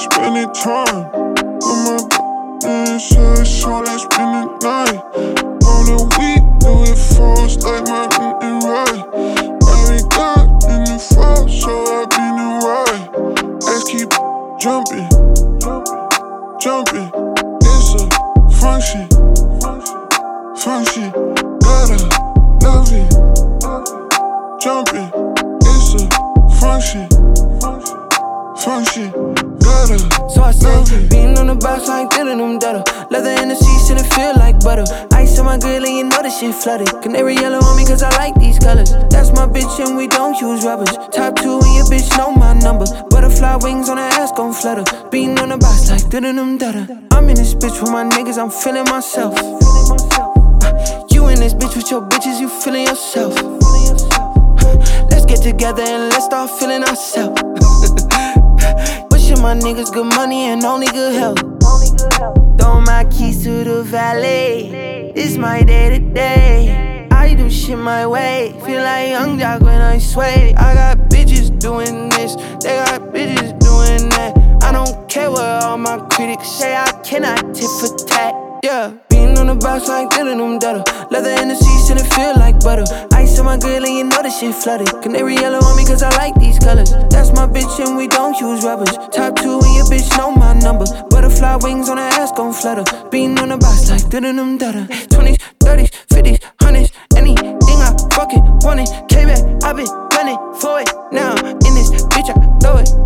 spending time with my so let's spend the night. On the week, do it fast like Martin and Ryan. Every got in the fall, so I've been in ride. Let's keep jumping. It's a function. Gotta love it. Jumping, it's a function. Gotta. So I said, being on the box like diddle them duddle. Leather in the seats and it feel like butter. Ice on my grill and you know this shit flooded. Canary yellow on me cause I like these colors. That's my bitch and we don't use rubbers. Top 2 and your bitch know my number. Butterfly wings on her ass gon' flutter. Being on the box like diddle them duddle. I'm in this bitch with my niggas, I'm feeling myself. You in this bitch with your bitches, you feeling yourself. Let's get together and let's start feeling ourselves. Wishing my niggas good money and only good health. Throw my keys to the valet. It's my day to day. I do shit my way. Feel like Young Jock when I sway. I got bitches doing this, they got bitches doing that. I don't care what all my critics say, I cannot tit for tat. Yeah, being on the box like diddle them duddle. Leather in the seats and it feel like butter. Ice on my grill and you know this shit flooded. Canary yellow on me cause I like these colors. That's my bitch and we don't use rubbers. Top 2 and your bitch know my number. Butterfly wings on her ass gon' flutter. Being on the box like diddle them duddle. 20s, 30s, 50s, 100s. Anything I fucking wanted. Came back, I been gunning for it. Now in this bitch I throw it.